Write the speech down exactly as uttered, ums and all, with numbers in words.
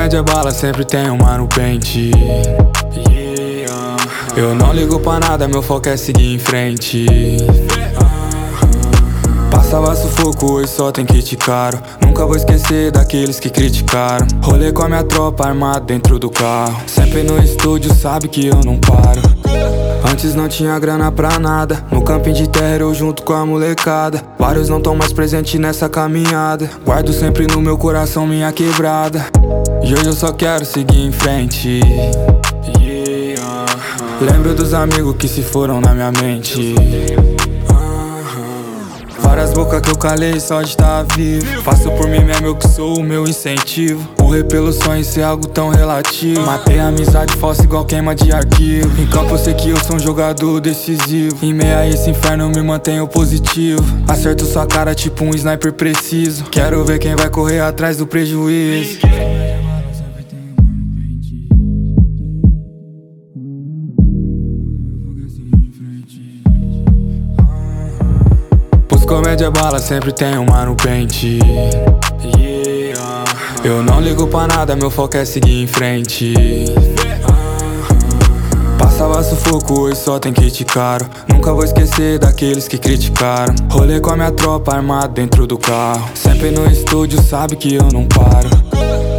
comédia bala, sempre tem uma no pente. Eu não ligo pra nada, meu foco é seguir em frente. Passava sufoco, hoje só tem kit caro. Nunca vou esquecer daqueles que criticaram. Rolê com a minha tropa armado dentro do carro. Sempre no estúdio, sabe que eu não paro. Antes não tinha grana pra nada. No camping de terra eu junto com a molecada. Vários não tão mais presentes nessa caminhada. Guardo sempre no meu coração minha quebrada. E hoje eu só quero seguir em frente. Lembro dos amigos que se foram na minha mente. Várias bocas que eu calei só de estar vivo. Faço por mim mesmo, eu que sou o meu incentivo. Morrer pelo sonho ser algo tão relativo. Matei a amizade falsa igual queima de arquivo. Em campo eu sei que eu sou um jogador decisivo. Em meio a esse inferno eu me mantenho positivo. Acerto sua cara tipo um sniper preciso. Quero ver quem vai correr atrás do prejuízo. Comédia bala, sempre tem uma no pente. Eu não ligo pra nada, meu foco é seguir em frente. Passava sufoco, hoje só tem kit caro. Nunca vou esquecer daqueles que criticaram. Rolê com a minha tropa armado dentro do carro. Sempre no estúdio, sabe que eu não paro.